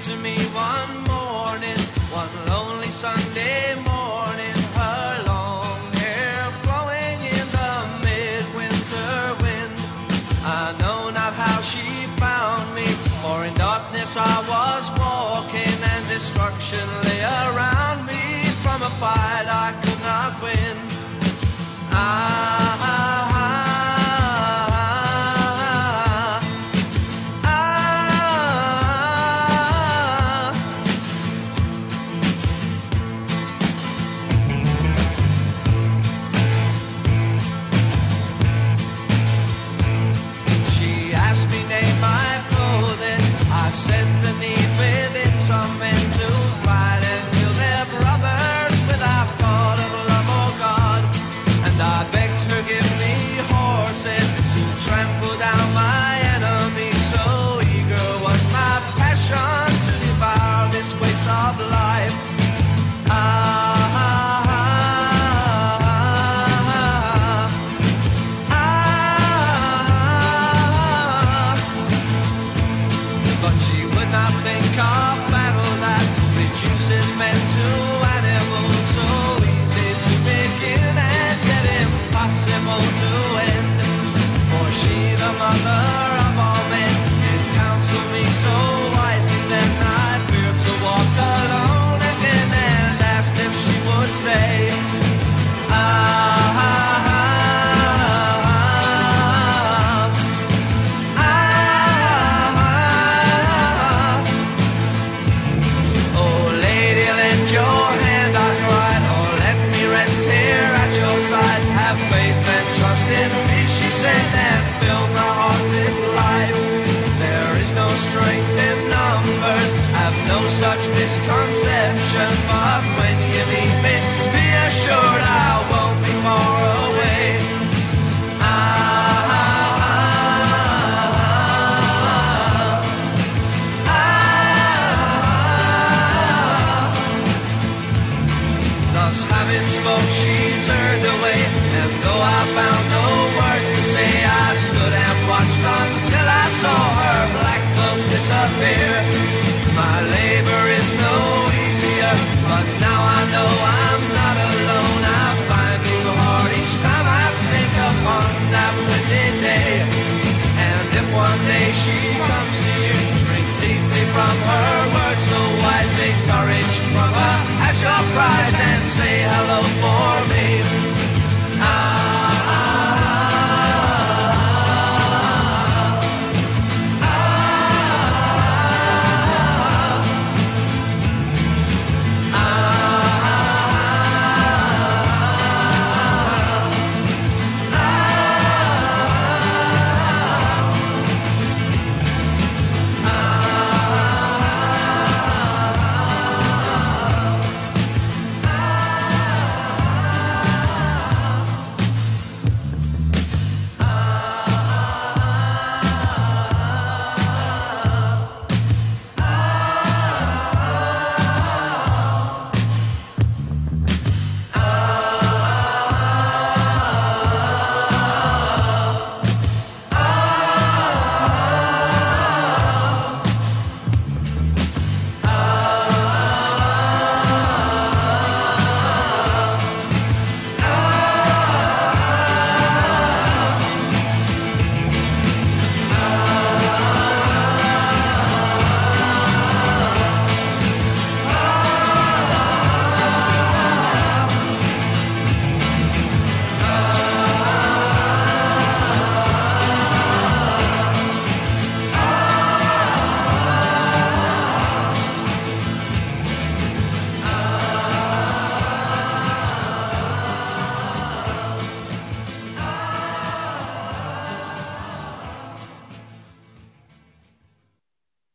to me one morning, one lonely Sunday morning, her long hair flowing in the midwinter wind. I know not how she found me, for in darkness I was walking, and destruction lay around me from a fight I could not win. She asked me name my clothing. I said the need within some men to fight and kill their brothers without thought of love or God. And I begged her give me horses to trample down my enemies. So eager was my passion to devour this waste of life. But she would not think of battle that reduces men to animals, so easy to begin and yet impossible to end. For she, the mother of all men, did counsel me so wisely, then I feared to walk alone again and asked if she would stay. Oh, lady, lend your hand, I cried, or let me rest here at your side. Have faith and trust in me, she said, and fill my heart with life. There is no strength in numbers, have no such misconception, but when you meet me, be assured I won't be far away. Thus having spoke, she turned away, and though I found no words to say, I stood and watched until I saw her black cloak disappear. My labor is no easier, but now I know I